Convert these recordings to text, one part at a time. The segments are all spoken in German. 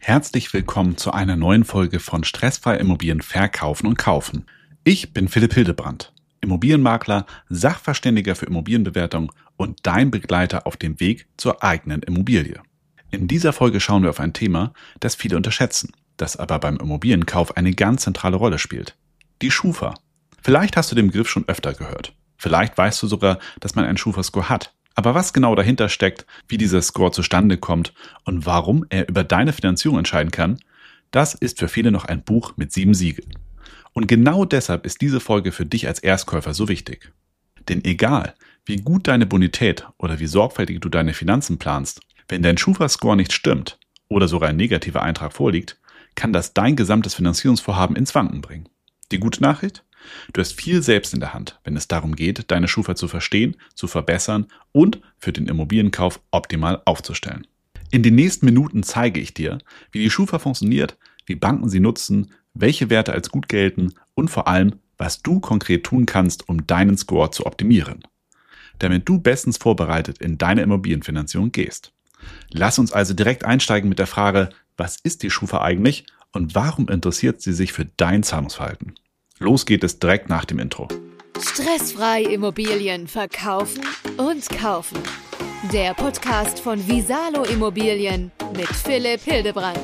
Herzlich willkommen zu einer neuen Folge von Stressfrei Immobilien verkaufen und kaufen. Ich bin Philipp Hildebrand, Immobilienmakler, Sachverständiger für Immobilienbewertung und dein Begleiter auf dem Weg zur eigenen Immobilie. In dieser Folge schauen wir auf ein Thema, das viele unterschätzen, das aber beim Immobilienkauf eine ganz zentrale Rolle spielt. Die Schufa. Vielleicht hast du den Begriff schon öfter gehört. Vielleicht weißt du sogar, dass man einen Schufa-Score hat. Aber was genau dahinter steckt, wie dieser Score zustande kommt und warum er über deine Finanzierung entscheiden kann, das ist für viele noch ein Buch mit 7 Siegeln. Und genau deshalb ist diese Folge für dich als Erstkäufer so wichtig. Denn egal, wie gut deine Bonität oder wie sorgfältig du deine Finanzen planst, wenn dein Schufa-Score nicht stimmt oder sogar ein negativer Eintrag vorliegt, kann das dein gesamtes Finanzierungsvorhaben ins Wanken bringen. Die gute Nachricht? Du hast viel selbst in der Hand, wenn es darum geht, deine Schufa zu verstehen, zu verbessern und für den Immobilienkauf optimal aufzustellen. In den nächsten Minuten zeige ich dir, wie die Schufa funktioniert, wie Banken sie nutzen, welche Werte als gut gelten und vor allem, was du konkret tun kannst, um deinen Score zu optimieren, damit du bestens vorbereitet in deine Immobilienfinanzierung gehst. Lass uns also direkt einsteigen mit der Frage, was ist die Schufa eigentlich und warum interessiert sie sich für dein Zahlungsverhalten? Los geht es direkt nach dem Intro. Stressfrei Immobilien verkaufen und kaufen. Der Podcast von Visalo Immobilien mit Philipp Hildebrand.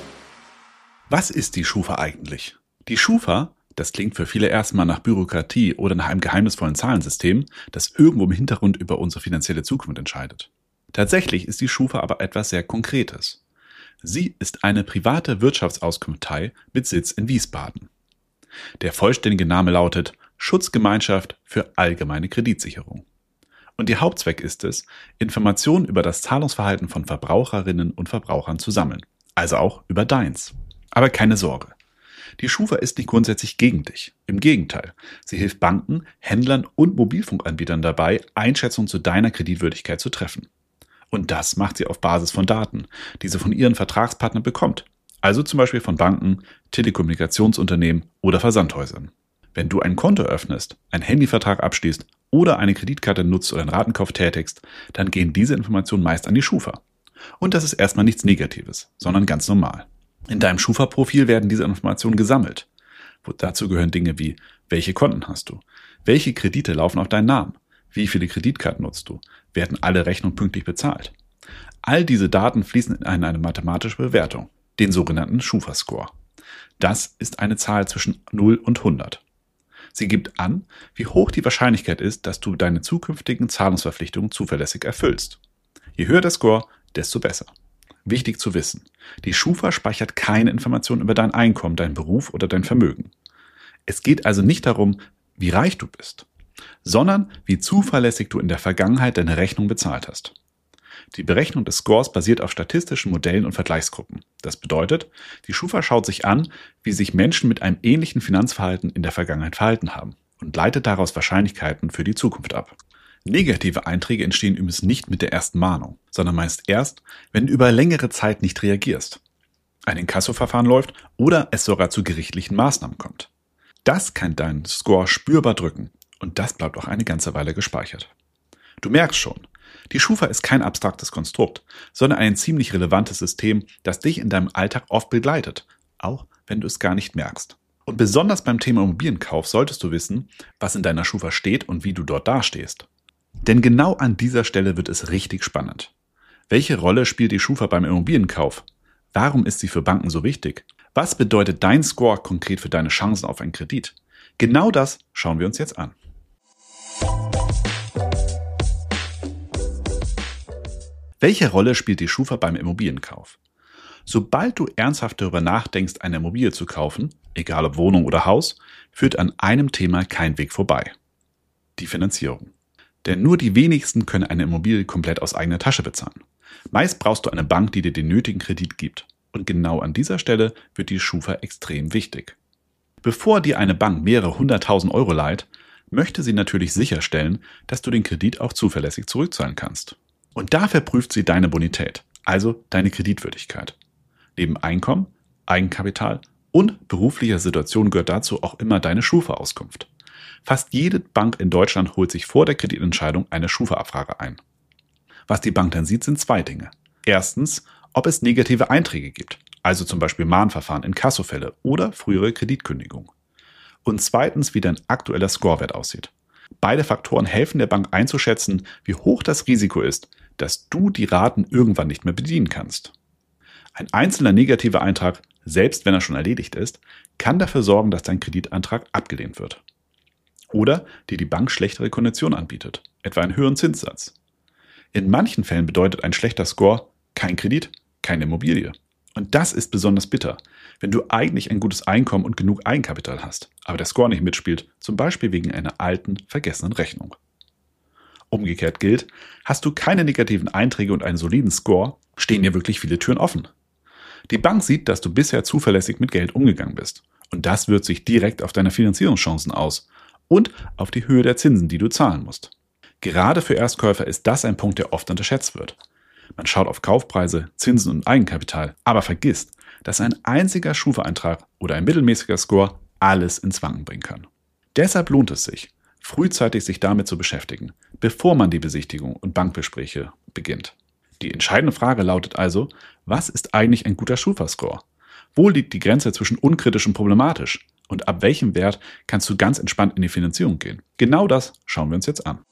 Was ist die Schufa eigentlich? Die Schufa, das klingt für viele erstmal nach Bürokratie oder nach einem geheimnisvollen Zahlensystem, das irgendwo im Hintergrund über unsere finanzielle Zukunft entscheidet. Tatsächlich ist die Schufa aber etwas sehr Konkretes. Sie ist eine private Wirtschaftsauskunftei mit Sitz in Wiesbaden. Der vollständige Name lautet Schutzgemeinschaft für allgemeine Kreditsicherung. Und ihr Hauptzweck ist es, Informationen über das Zahlungsverhalten von Verbraucherinnen und Verbrauchern zu sammeln. Also auch über deins. Aber keine Sorge. Die Schufa ist nicht grundsätzlich gegen dich. Im Gegenteil. Sie hilft Banken, Händlern und Mobilfunkanbietern dabei, Einschätzungen zu deiner Kreditwürdigkeit zu treffen. Und das macht sie auf Basis von Daten, die sie von ihren Vertragspartnern bekommt. Also zum Beispiel von Banken, Telekommunikationsunternehmen oder Versandhäusern. Wenn du ein Konto öffnest, einen Handyvertrag abschließt oder eine Kreditkarte nutzt oder einen Ratenkauf tätigst, dann gehen diese Informationen meist an die Schufa. Und das ist erstmal nichts Negatives, sondern ganz normal. In deinem Schufa-Profil werden diese Informationen gesammelt. Dazu gehören Dinge wie, welche Konten hast du? Welche Kredite laufen auf deinen Namen? Wie viele Kreditkarten nutzt du? Werden alle Rechnungen pünktlich bezahlt? All diese Daten fließen in eine mathematische Bewertung, den sogenannten Schufa-Score. Das ist eine Zahl zwischen 0 und 100. Sie gibt an, wie hoch die Wahrscheinlichkeit ist, dass du deine zukünftigen Zahlungsverpflichtungen zuverlässig erfüllst. Je höher der Score, desto besser. Wichtig zu wissen, die Schufa speichert keine Informationen über dein Einkommen, deinen Beruf oder dein Vermögen. Es geht also nicht darum, wie reich du bist, sondern wie zuverlässig du in der Vergangenheit deine Rechnung bezahlt hast. Die Berechnung des Scores basiert auf statistischen Modellen und Vergleichsgruppen. Das bedeutet, die Schufa schaut sich an, wie sich Menschen mit einem ähnlichen Finanzverhalten in der Vergangenheit verhalten haben und leitet daraus Wahrscheinlichkeiten für die Zukunft ab. Negative Einträge entstehen übrigens nicht mit der ersten Mahnung, sondern meist erst, wenn du über längere Zeit nicht reagierst, ein Inkassoverfahren läuft oder es sogar zu gerichtlichen Maßnahmen kommt. Das kann deinen Score spürbar drücken und das bleibt auch eine ganze Weile gespeichert. Du merkst schon, die Schufa ist kein abstraktes Konstrukt, sondern ein ziemlich relevantes System, das dich in deinem Alltag oft begleitet, auch wenn du es gar nicht merkst. Und besonders beim Thema Immobilienkauf solltest du wissen, was in deiner Schufa steht und wie du dort dastehst. Denn genau an dieser Stelle wird es richtig spannend. Welche Rolle spielt die Schufa beim Immobilienkauf? Warum ist sie für Banken so wichtig? Was bedeutet dein Score konkret für deine Chancen auf einen Kredit? Genau das schauen wir uns jetzt an. Welche Rolle spielt die Schufa beim Immobilienkauf? Sobald du ernsthaft darüber nachdenkst, eine Immobilie zu kaufen, egal ob Wohnung oder Haus, führt an einem Thema kein Weg vorbei. Die Finanzierung. Denn nur die wenigsten können eine Immobilie komplett aus eigener Tasche bezahlen. Meist brauchst du eine Bank, die dir den nötigen Kredit gibt. Und genau an dieser Stelle wird die Schufa extrem wichtig. Bevor dir eine Bank mehrere 100.000 Euro leiht, möchte sie natürlich sicherstellen, dass du den Kredit auch zuverlässig zurückzahlen kannst. Und dafür prüft sie deine Bonität, also deine Kreditwürdigkeit. Neben Einkommen, Eigenkapital und beruflicher Situation gehört dazu auch immer deine Schufa-Auskunft. Fast jede Bank in Deutschland holt sich vor der Kreditentscheidung eine Schufa-Abfrage ein. Was die Bank dann sieht, sind 2 Dinge. Erstens, ob es negative Einträge gibt, also zum Beispiel Mahnverfahren, Inkassofälle oder frühere Kreditkündigung. Und zweitens, wie dein aktueller Scorewert aussieht. Beide Faktoren helfen der Bank einzuschätzen, wie hoch das Risiko ist, dass du die Raten irgendwann nicht mehr bedienen kannst. Ein einzelner negativer Eintrag, selbst wenn er schon erledigt ist, kann dafür sorgen, dass dein Kreditantrag abgelehnt wird. Oder dir die Bank schlechtere Konditionen anbietet, etwa einen höheren Zinssatz. In manchen Fällen bedeutet ein schlechter Score kein Kredit, keine Immobilie. Und das ist besonders bitter, wenn du eigentlich ein gutes Einkommen und genug Eigenkapital hast, aber der Score nicht mitspielt, zum Beispiel wegen einer alten, vergessenen Rechnung. Umgekehrt gilt, hast du keine negativen Einträge und einen soliden Score, stehen dir wirklich viele Türen offen. Die Bank sieht, dass du bisher zuverlässig mit Geld umgegangen bist. Und das wirkt sich direkt auf deine Finanzierungschancen aus und auf die Höhe der Zinsen, die du zahlen musst. Gerade für Erstkäufer ist das ein Punkt, der oft unterschätzt wird. Man schaut auf Kaufpreise, Zinsen und Eigenkapital, aber vergisst, dass ein einziger Schufa-Eintrag oder ein mittelmäßiger Score alles ins Wanken bringen kann. Deshalb lohnt es sich, frühzeitig sich damit zu beschäftigen, bevor man die Besichtigung und Bankgespräche beginnt. Die entscheidende Frage lautet also, was ist eigentlich ein guter Schufa-Score? Wo liegt die Grenze zwischen unkritisch und problematisch? Und ab welchem Wert kannst du ganz entspannt in die Finanzierung gehen? Genau das schauen wir uns jetzt an.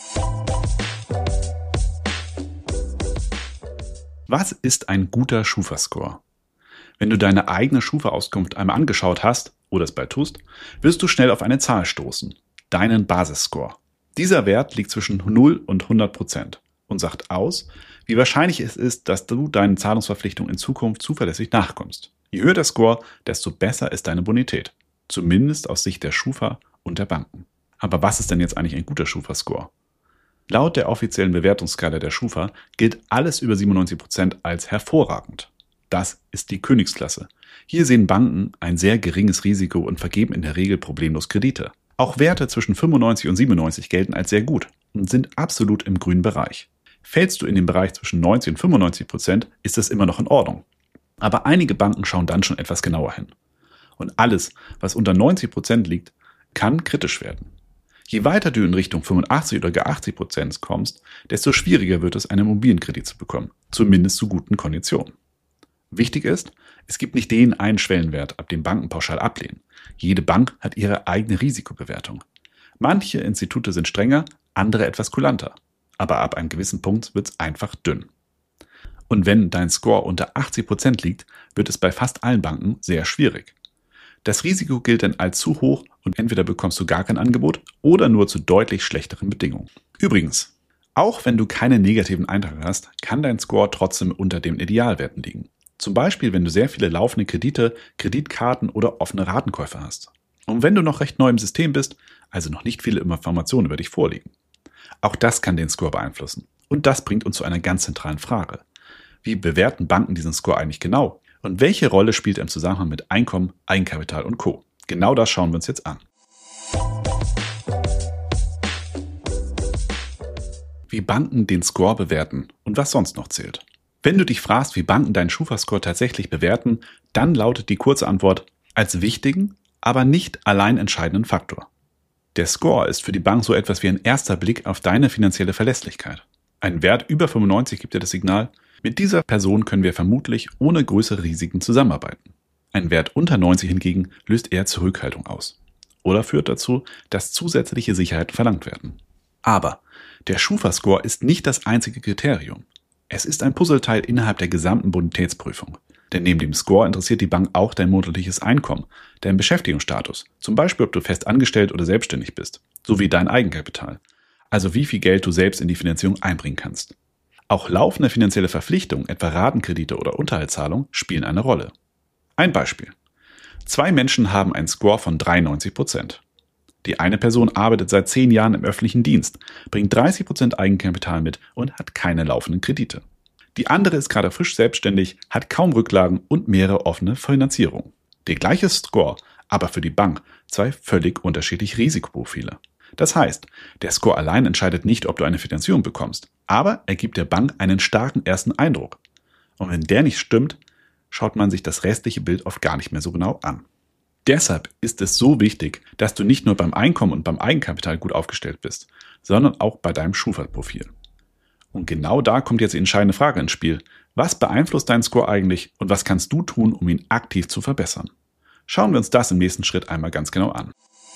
Was ist ein guter Schufa-Score? Wenn du deine eigene Schufa-Auskunft einmal angeschaut hast oder es bald tust, wirst du schnell auf eine Zahl stoßen, deinen Basisscore. Dieser Wert liegt zwischen 0 und 100% und sagt aus, wie wahrscheinlich es ist, dass du deinen Zahlungsverpflichtungen in Zukunft zuverlässig nachkommst. Je höher der Score, desto besser ist deine Bonität, zumindest aus Sicht der Schufa und der Banken. Aber was ist denn jetzt eigentlich ein guter Schufa-Score? Laut der offiziellen Bewertungsskala der Schufa gilt alles über 97% als hervorragend. Das ist die Königsklasse. Hier sehen Banken ein sehr geringes Risiko und vergeben in der Regel problemlos Kredite. Auch Werte zwischen 95 und 97 gelten als sehr gut und sind absolut im grünen Bereich. Fällst du in den Bereich zwischen 90 und 95%, ist das immer noch in Ordnung. Aber einige Banken schauen dann schon etwas genauer hin. Und alles, was unter 90% liegt, kann kritisch werden. Je weiter du in Richtung 85 oder gar 80% kommst, desto schwieriger wird es, einen Immobilienkredit zu bekommen, zumindest zu guten Konditionen. Wichtig ist, es gibt nicht den einen Schwellenwert, ab dem Banken pauschal ablehnen. Jede Bank hat ihre eigene Risikobewertung. Manche Institute sind strenger, andere etwas kulanter. Aber ab einem gewissen Punkt wird es einfach dünn. Und wenn dein Score unter 80% liegt, wird es bei fast allen Banken sehr schwierig. Das Risiko gilt dann als zu hoch und entweder bekommst du gar kein Angebot oder nur zu deutlich schlechteren Bedingungen. Übrigens, auch wenn du keine negativen Einträge hast, kann dein Score trotzdem unter den Idealwerten liegen. Zum Beispiel, wenn du sehr viele laufende Kredite, Kreditkarten oder offene Ratenkäufe hast. Und wenn du noch recht neu im System bist, also noch nicht viele Informationen über dich vorliegen. Auch das kann den Score beeinflussen. Und das bringt uns zu einer ganz zentralen Frage. Wie bewerten Banken diesen Score eigentlich genau? Und welche Rolle spielt er im Zusammenhang mit Einkommen, Eigenkapital und Co.? Genau das schauen wir uns jetzt an. Wie Banken den Score bewerten und was sonst noch zählt. Wenn du dich fragst, wie Banken deinen Schufa-Score tatsächlich bewerten, dann lautet die kurze Antwort: als wichtigen, aber nicht allein entscheidenden Faktor. Der Score ist für die Bank so etwas wie ein erster Blick auf deine finanzielle Verlässlichkeit. Ein Wert über 95 gibt dir das Signal: mit dieser Person können wir vermutlich ohne größere Risiken zusammenarbeiten. Ein Wert unter 90 hingegen löst eher Zurückhaltung aus oder führt dazu, dass zusätzliche Sicherheiten verlangt werden. Aber der Schufa-Score ist nicht das einzige Kriterium. Es ist ein Puzzleteil innerhalb der gesamten Bonitätsprüfung. Denn neben dem Score interessiert die Bank auch dein monatliches Einkommen, dein Beschäftigungsstatus, zum Beispiel ob du fest angestellt oder selbstständig bist, sowie dein Eigenkapital, also wie viel Geld du selbst in die Finanzierung einbringen kannst. Auch laufende finanzielle Verpflichtungen, etwa Ratenkredite oder Unterhaltszahlungen, spielen eine Rolle. Ein Beispiel. 2 Menschen haben einen Score von 93%. Die eine Person arbeitet seit 10 Jahren im öffentlichen Dienst, bringt 30% Eigenkapital mit und hat keine laufenden Kredite. Die andere ist gerade frisch selbstständig, hat kaum Rücklagen und mehrere offene Finanzierungen. Der gleiche Score, aber für die Bank 2 völlig unterschiedliche Risikoprofile. Das heißt, der Score allein entscheidet nicht, ob du eine Finanzierung bekommst, aber er gibt der Bank einen starken ersten Eindruck. Und wenn der nicht stimmt, schaut man sich das restliche Bild oft gar nicht mehr so genau an. Deshalb ist es so wichtig, dass du nicht nur beim Einkommen und beim Eigenkapital gut aufgestellt bist, sondern auch bei deinem Schufa-Profil. Und genau da kommt jetzt die entscheidende Frage ins Spiel. Was beeinflusst deinen Score eigentlich und was kannst du tun, um ihn aktiv zu verbessern? Schauen wir uns das im nächsten Schritt einmal ganz genau an.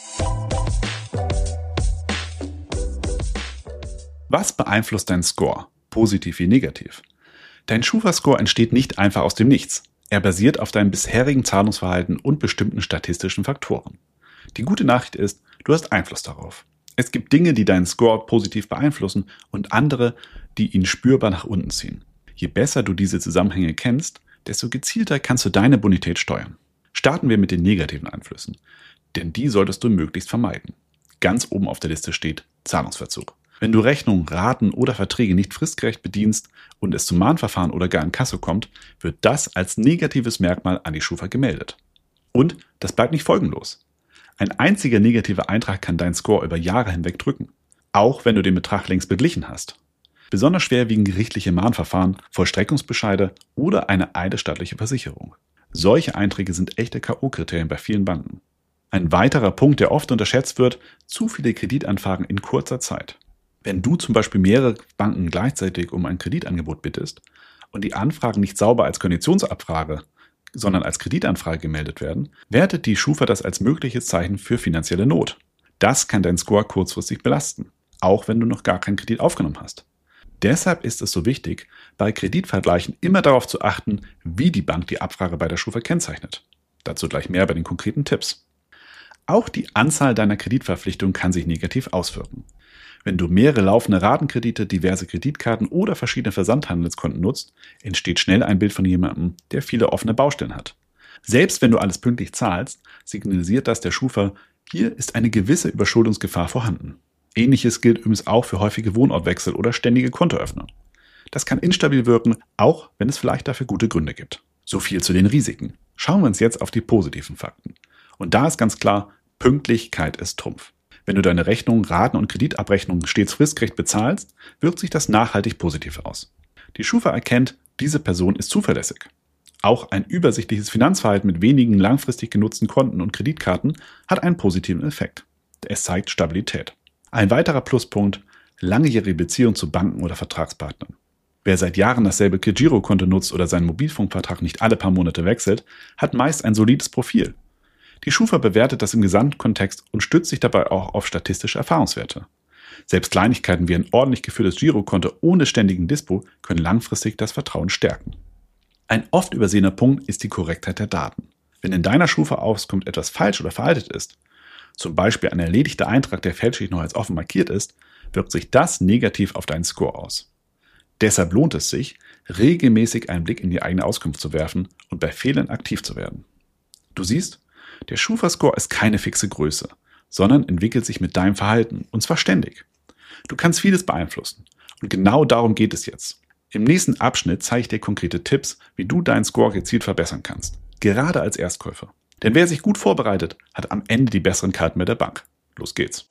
Was beeinflusst deinen Score, positiv wie negativ? Dein Schufa-Score entsteht nicht einfach aus dem Nichts. Er basiert auf deinem bisherigen Zahlungsverhalten und bestimmten statistischen Faktoren. Die gute Nachricht ist, du hast Einfluss darauf. Es gibt Dinge, die deinen Score positiv beeinflussen und andere, die ihn spürbar nach unten ziehen. Je besser du diese Zusammenhänge kennst, desto gezielter kannst du deine Bonität steuern. Starten wir mit den negativen Einflüssen, denn die solltest du möglichst vermeiden. Ganz oben auf der Liste steht Zahlungsverzug. Wenn du Rechnungen, Raten oder Verträge nicht fristgerecht bedienst und es zum Mahnverfahren oder gar in Kasso kommt, wird das als negatives Merkmal an die Schufa gemeldet. Und das bleibt nicht folgenlos. Ein einziger negativer Eintrag kann deinen Score über Jahre hinweg drücken, auch wenn du den Betrag längst beglichen hast. Besonders schwer wiegen gerichtliche Mahnverfahren, Vollstreckungsbescheide oder eine eidesstattliche Versicherung. Solche Einträge sind echte K.O.-Kriterien bei vielen Banken. Ein weiterer Punkt, der oft unterschätzt wird, zu viele Kreditanfragen in kurzer Zeit. Wenn du zum Beispiel mehrere Banken gleichzeitig um ein Kreditangebot bittest und die Anfragen nicht sauber als Konditionsabfrage, sondern als Kreditanfrage gemeldet werden, wertet die Schufa das als mögliches Zeichen für finanzielle Not. Das kann deinen Score kurzfristig belasten, auch wenn du noch gar keinen Kredit aufgenommen hast. Deshalb ist es so wichtig, bei Kreditvergleichen immer darauf zu achten, wie die Bank die Abfrage bei der Schufa kennzeichnet. Dazu gleich mehr bei den konkreten Tipps. Auch die Anzahl deiner Kreditverpflichtungen kann sich negativ auswirken. Wenn du mehrere laufende Ratenkredite, diverse Kreditkarten oder verschiedene Versandhandelskonten nutzt, entsteht schnell ein Bild von jemandem, der viele offene Baustellen hat. Selbst wenn du alles pünktlich zahlst, signalisiert das der Schufa, hier ist eine gewisse Überschuldungsgefahr vorhanden. Ähnliches gilt übrigens auch für häufige Wohnortwechsel oder ständige Kontoöffnung. Das kann instabil wirken, auch wenn es vielleicht dafür gute Gründe gibt. So viel zu den Risiken. Schauen wir uns jetzt auf die positiven Fakten. Und da ist ganz klar, Pünktlichkeit ist Trumpf. Wenn du deine Rechnungen, Raten und Kreditabrechnungen stets fristgerecht bezahlst, wirkt sich das nachhaltig positiv aus. Die Schufa erkennt, diese Person ist zuverlässig. Auch ein übersichtliches Finanzverhalten mit wenigen langfristig genutzten Konten und Kreditkarten hat einen positiven Effekt. Es zeigt Stabilität. Ein weiterer Pluspunkt, langjährige Beziehung zu Banken oder Vertragspartnern. Wer seit Jahren dasselbe Girokonto nutzt oder seinen Mobilfunkvertrag nicht alle paar Monate wechselt, hat meist ein solides Profil. Die Schufa bewertet das im Gesamtkontext und stützt sich dabei auch auf statistische Erfahrungswerte. Selbst Kleinigkeiten wie ein ordentlich geführtes Girokonto ohne ständigen Dispo können langfristig das Vertrauen stärken. Ein oft übersehener Punkt ist die Korrektheit der Daten. Wenn in deiner Schufa-Auskunft etwas falsch oder veraltet ist, zum Beispiel ein erledigter Eintrag, der fälschlich noch als offen markiert ist, wirkt sich das negativ auf deinen Score aus. Deshalb lohnt es sich, regelmäßig einen Blick in die eigene Auskunft zu werfen und bei Fehlern aktiv zu werden. Du siehst, der Schufa-Score ist keine fixe Größe, sondern entwickelt sich mit deinem Verhalten, und zwar ständig. Du kannst vieles beeinflussen und genau darum geht es jetzt. Im nächsten Abschnitt zeige ich dir konkrete Tipps, wie du deinen Score gezielt verbessern kannst, gerade als Erstkäufer. Denn wer sich gut vorbereitet, hat am Ende die besseren Karten mit der Bank. Los geht's.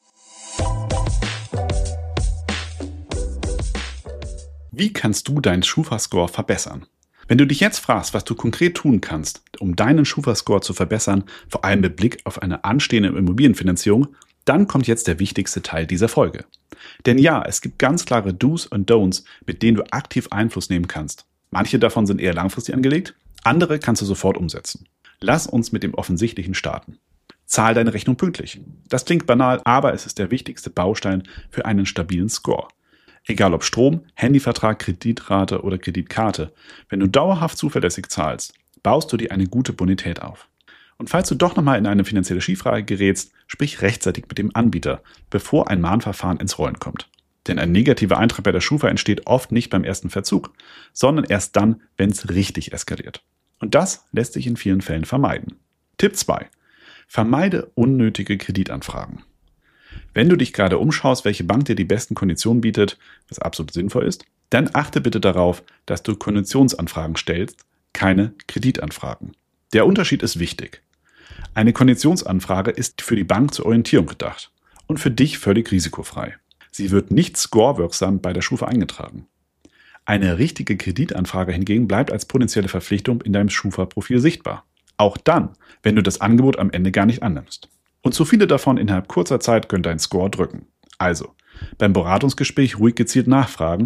Wie kannst du deinen Schufa-Score verbessern? Wenn du dich jetzt fragst, was du konkret tun kannst, um deinen Schufa-Score zu verbessern, vor allem mit Blick auf eine anstehende Immobilienfinanzierung, dann kommt jetzt der wichtigste Teil dieser Folge. Denn ja, es gibt ganz klare Do's und Don'ts, mit denen du aktiv Einfluss nehmen kannst. Manche davon sind eher langfristig angelegt, andere kannst du sofort umsetzen. Lass uns mit dem Offensichtlichen starten. Zahl deine Rechnung pünktlich. Das klingt banal, aber es ist der wichtigste Baustein für einen stabilen Score. Egal ob Strom, Handyvertrag, Kreditrate oder Kreditkarte, wenn du dauerhaft zuverlässig zahlst, baust du dir eine gute Bonität auf. Und falls du doch nochmal in eine finanzielle Schieflage gerätst, sprich rechtzeitig mit dem Anbieter, bevor ein Mahnverfahren ins Rollen kommt. Denn ein negativer Eintrag bei der Schufa entsteht oft nicht beim ersten Verzug, sondern erst dann, wenn es richtig eskaliert. Und das lässt sich in vielen Fällen vermeiden. Tipp 2. Vermeide unnötige Kreditanfragen. Wenn du dich gerade umschaust, welche Bank dir die besten Konditionen bietet, was absolut sinnvoll ist, dann achte bitte darauf, dass du Konditionsanfragen stellst, keine Kreditanfragen. Der Unterschied ist wichtig. Eine Konditionsanfrage ist für die Bank zur Orientierung gedacht und für dich völlig risikofrei. Sie wird nicht scorewirksam bei der Schufa eingetragen. Eine richtige Kreditanfrage hingegen bleibt als potenzielle Verpflichtung in deinem Schufa-Profil sichtbar. Auch dann, wenn du das Angebot am Ende gar nicht annimmst. Und zu viele davon innerhalb kurzer Zeit können deinen Score drücken. Also, beim Beratungsgespräch ruhig gezielt nachfragen,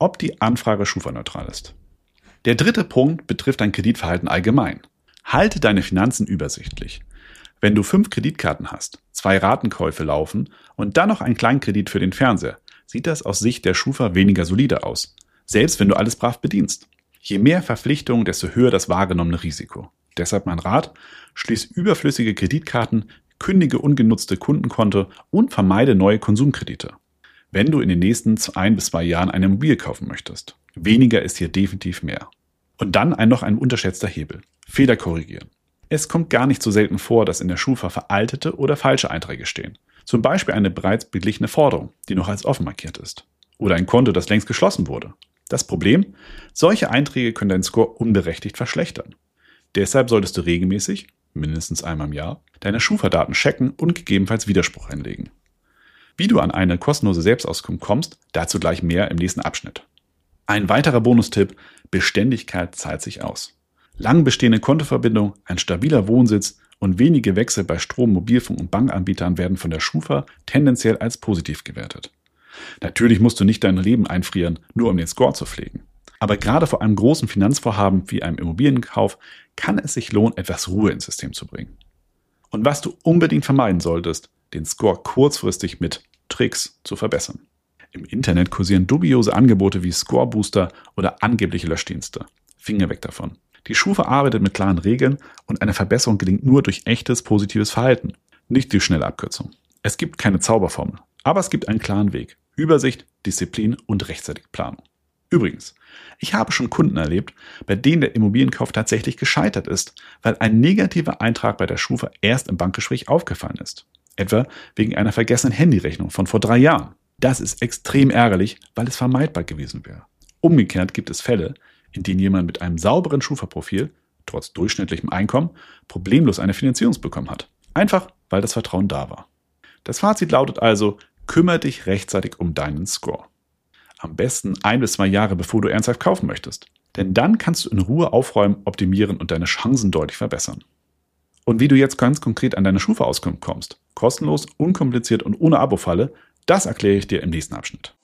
ob die Anfrage Schufa-neutral ist. Der dritte Punkt betrifft dein Kreditverhalten allgemein. Halte deine Finanzen übersichtlich. Wenn du 5 Kreditkarten hast, 2 Ratenkäufe laufen und dann noch einen Kleinkredit für den Fernseher, sieht das aus Sicht der Schufa weniger solide aus. Selbst wenn du alles brav bedienst. Je mehr Verpflichtungen, desto höher das wahrgenommene Risiko. Deshalb mein Rat, schließ überflüssige Kreditkarten, kündige ungenutzte Kundenkonto und vermeide neue Konsumkredite. Wenn du in den nächsten 1 bis 2 Jahren eine Immobilie kaufen möchtest. Weniger ist hier definitiv mehr. Und dann noch ein unterschätzter Hebel. Fehler korrigieren. Es kommt gar nicht so selten vor, dass in der Schufa veraltete oder falsche Einträge stehen. Zum Beispiel eine bereits beglichene Forderung, die noch als offen markiert ist. Oder ein Konto, das längst geschlossen wurde. Das Problem? Solche Einträge können deinen Score unberechtigt verschlechtern. Deshalb solltest du regelmäßig, mindestens einmal im Jahr, deine Schufa-Daten checken und gegebenenfalls Widerspruch einlegen. Wie du an eine kostenlose Selbstauskunft kommst, dazu gleich mehr im nächsten Abschnitt. Ein weiterer Bonustipp: Beständigkeit zahlt sich aus. Lang bestehende Kontoverbindung, ein stabiler Wohnsitz und wenige Wechsel bei Strom, Mobilfunk und Bankanbietern werden von der Schufa tendenziell als positiv gewertet. Natürlich musst du nicht dein Leben einfrieren, nur um den Score zu pflegen. Aber gerade vor einem großen Finanzvorhaben wie einem Immobilienkauf kann es sich lohnen, etwas Ruhe ins System zu bringen. Und was du unbedingt vermeiden solltest, den Score kurzfristig mit Tricks zu verbessern. Im Internet kursieren dubiose Angebote wie Score-Booster oder angebliche Löschdienste. Finger weg davon. Die Schufa arbeitet mit klaren Regeln und eine Verbesserung gelingt nur durch echtes positives Verhalten, nicht durch schnelle Abkürzung. Es gibt keine Zauberformel, aber es gibt einen klaren Weg. Übersicht, Disziplin und rechtzeitige Planung. Übrigens, ich habe schon Kunden erlebt, bei denen der Immobilienkauf tatsächlich gescheitert ist, weil ein negativer Eintrag bei der Schufa erst im Bankgespräch aufgefallen ist. Etwa wegen einer vergessenen Handyrechnung von vor 3 Jahren. Das ist extrem ärgerlich, weil es vermeidbar gewesen wäre. Umgekehrt gibt es Fälle, in denen jemand mit einem sauberen Schufa-Profil, trotz durchschnittlichem Einkommen, problemlos eine Finanzierung bekommen hat. Einfach, weil das Vertrauen da war. Das Fazit lautet also, kümmere dich rechtzeitig um deinen Score. Am besten 1 bis 2 Jahre, bevor du ernsthaft kaufen möchtest. Denn dann kannst du in Ruhe aufräumen, optimieren und deine Chancen deutlich verbessern. Und wie du jetzt ganz konkret an deine Schufa-Auskunft kommst, kostenlos, unkompliziert und ohne Abo-Falle, das erkläre ich dir im nächsten Abschnitt.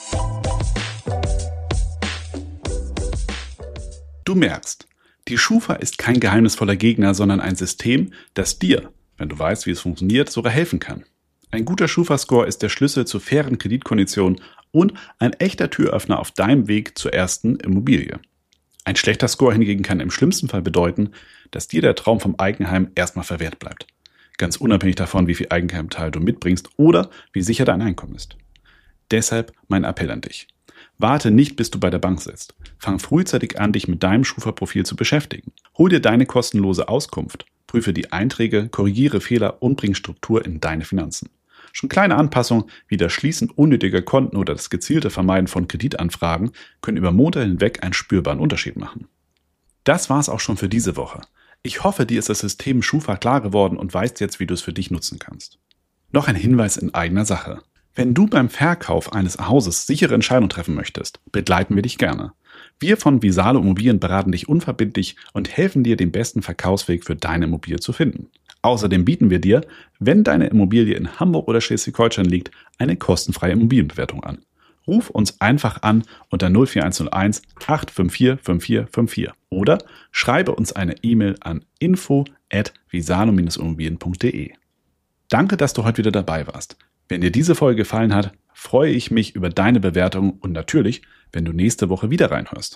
Du merkst, die Schufa ist kein geheimnisvoller Gegner, sondern ein System, das dir, wenn du weißt, wie es funktioniert, sogar helfen kann. Ein guter Schufa-Score ist der Schlüssel zu fairen Kreditkonditionen und ein echter Türöffner auf deinem Weg zur ersten Immobilie. Ein schlechter Score hingegen kann im schlimmsten Fall bedeuten, dass dir der Traum vom Eigenheim erstmal verwehrt bleibt. Ganz unabhängig davon, wie viel Eigenheimteil du mitbringst oder wie sicher dein Einkommen ist. Deshalb mein Appell an dich. Warte nicht, bis du bei der Bank sitzt. Fang frühzeitig an, dich mit deinem Schufa-Profil zu beschäftigen. Hol dir deine kostenlose Auskunft, prüfe die Einträge, korrigiere Fehler und bring Struktur in deine Finanzen. Schon kleine Anpassungen wie das Schließen unnötiger Konten oder das gezielte Vermeiden von Kreditanfragen können über Monate hinweg einen spürbaren Unterschied machen. Das war's auch schon für diese Woche. Ich hoffe, dir ist das System Schufa klar geworden und weißt jetzt, wie du es für dich nutzen kannst. Noch ein Hinweis in eigener Sache. Wenn du beim Verkauf eines Hauses sichere Entscheidungen treffen möchtest, begleiten wir dich gerne. Wir von Visalo Immobilien beraten dich unverbindlich und helfen dir, den besten Verkaufsweg für deine Immobilie zu finden. Außerdem bieten wir dir, wenn deine Immobilie in Hamburg oder Schleswig-Holstein liegt, eine kostenfreie Immobilienbewertung an. Ruf uns einfach an unter 04101 854 5454 oder schreibe uns eine E-Mail an info@visalo-immobilien.de. Danke, dass du heute wieder dabei warst. Wenn dir diese Folge gefallen hat, freue ich mich über deine Bewertung und natürlich, wenn du nächste Woche wieder reinhörst.